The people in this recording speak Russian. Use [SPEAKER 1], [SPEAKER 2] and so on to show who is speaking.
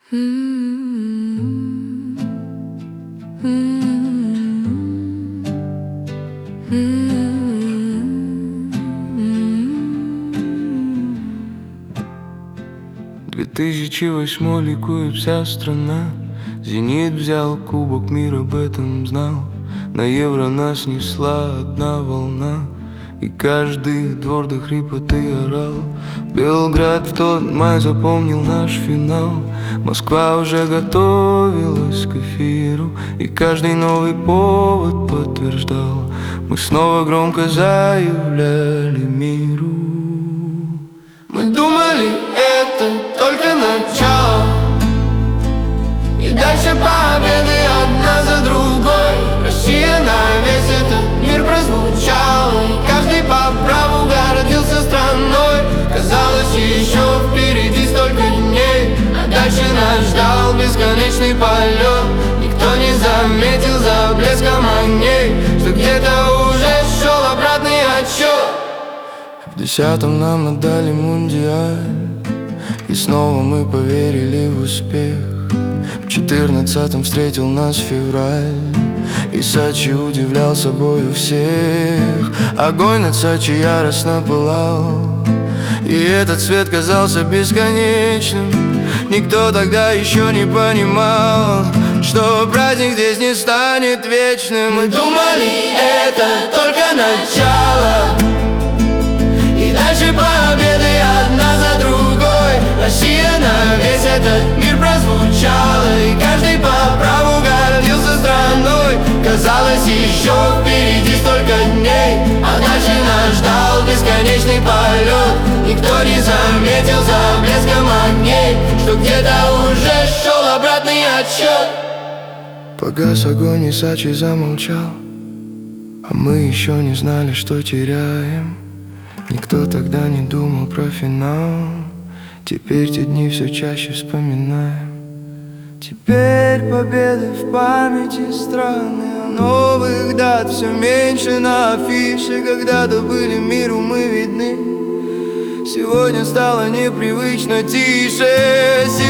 [SPEAKER 1] 2008 ликует вся страна. Зенит взял кубок, мир об этом знал. На Евро нас несла одна волна, и каждый двор до хрипоты орал. Белград в тот май запомнил наш финал. Москва уже готовилась к эфиру, и каждый новый повод подтверждал: мы снова громко заявляли миру. Мы думали, это только начало, и дальше победы одна за другой. Россия на весь этот мир прозвучала, и каждый по праву гордился страной. Казалось, еще впереди столько дней, а дальше нас ждал бесконечный полет. Никто не заметил за блеском огней, что где-то уже шел обратный отсчет. В 10-м нам отдали мундиаль, и снова мы поверили в успех. В 14-м встретил нас февраль, и Сочи удивлял собою всех. Огонь над Сочи яростно пылал, и этот свет казался бесконечным. Никто тогда еще не понимал, что праздник здесь не станет вечным. Мы думали, это только начало, и дальше победы одна за другой. Россия на весь этот мир прозвучала, и каждый по праву гордился страной. Казалось, еще впереди столько дней, а дальше нас ждал бесконечный полет. Никто не заметил за блеском огней, что где-то уже шел обратный отсчет. Погас огонь, и Сочи замолчал, а мы еще не знали, что теряем. Никто тогда не думал про финал. Теперь те дни все чаще вспоминаем. Теперь победы в памяти страны, а новых дат все меньше на афише. Когда-то были миру мы видны, сегодня стало непривычно тише.